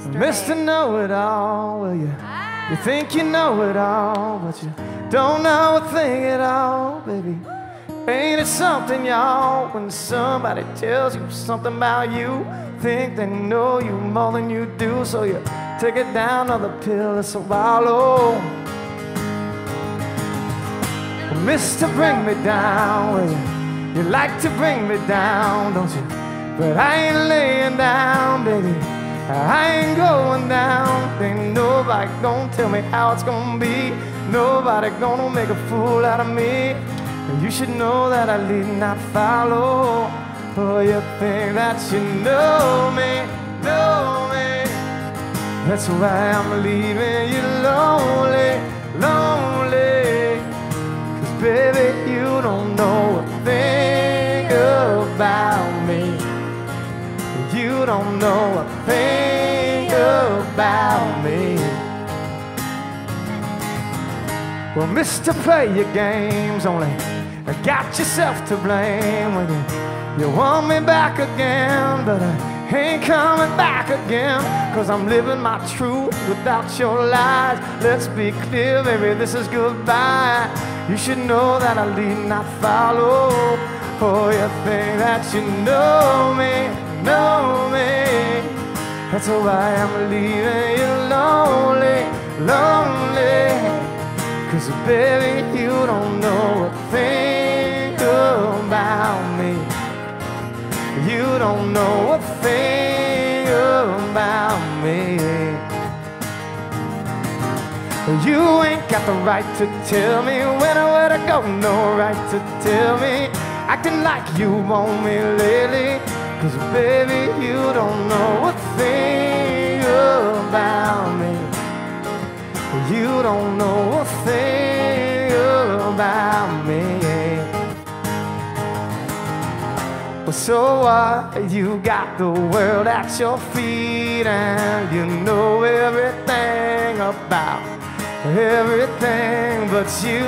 Mr. Know-It-All, well, you think you know it all, but you don't know a thing at all, baby. Ain't it something, y'all, when somebody tells you something about you, think they know you more than you do, so you take it down on the pill and swallow. Well, Mr. Bring Me Down, well, you like to bring me down, don't you? But I ain't laying down, baby. I ain't going down. Ain't nobody gonna tell me how it's gonna be. Nobody gonna make a fool out of me. And you should know that I lead not follow. Oh, you think that you know me, know me. That's why I'm leaving you lonely, lonely. 'Cause baby, you don't know a thing about me. You don't know a thing about me. Well, Mr. Play Your Games, only got yourself to blame when you want me back again, but I ain't coming back again, 'cause I'm living my truth without your lies. Let's be clear, baby, this is goodbye. You should know that I lead not follow. Oh, you think that you know me, know me. That's why I'm leaving you lonely, lonely. 'Cause baby, you don't know a thing about me. You don't know a thing about me. You ain't got the right to tell me when or where to go, no right to tell me, acting like you want me lately. 'Cause baby, you don't know a thing about me. You don't know a thing about me. Well, so what? You got the world at your feet, and you know everything about everything, but you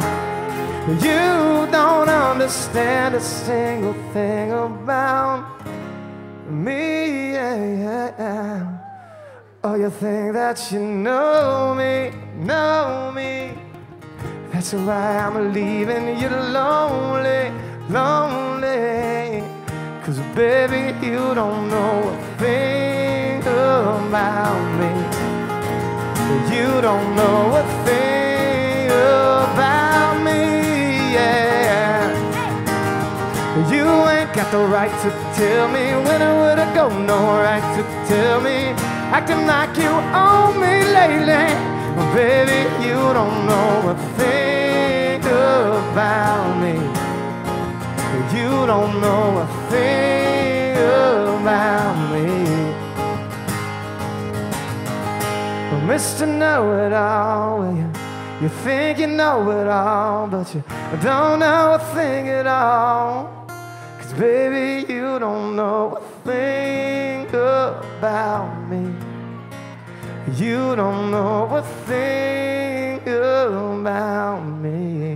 don't understand a single thing about me. Yeah. Oh, you think that you know me, know me. That's why I'm leaving you lonely, lonely. 'Cause baby, you don't know a thing about me. You don't know a thing about me, yeah. You ain't got the right to tell me when or where to go, no right to tell me, acting like you own me lately. Baby, you don't know a thing about me. You don't know a thing about me. Well, Mr. Know-It-All, well, you think you know it all, but you don't know a thing at all. 'Cause baby, you don't know a thing about me. You don't know a thing about me.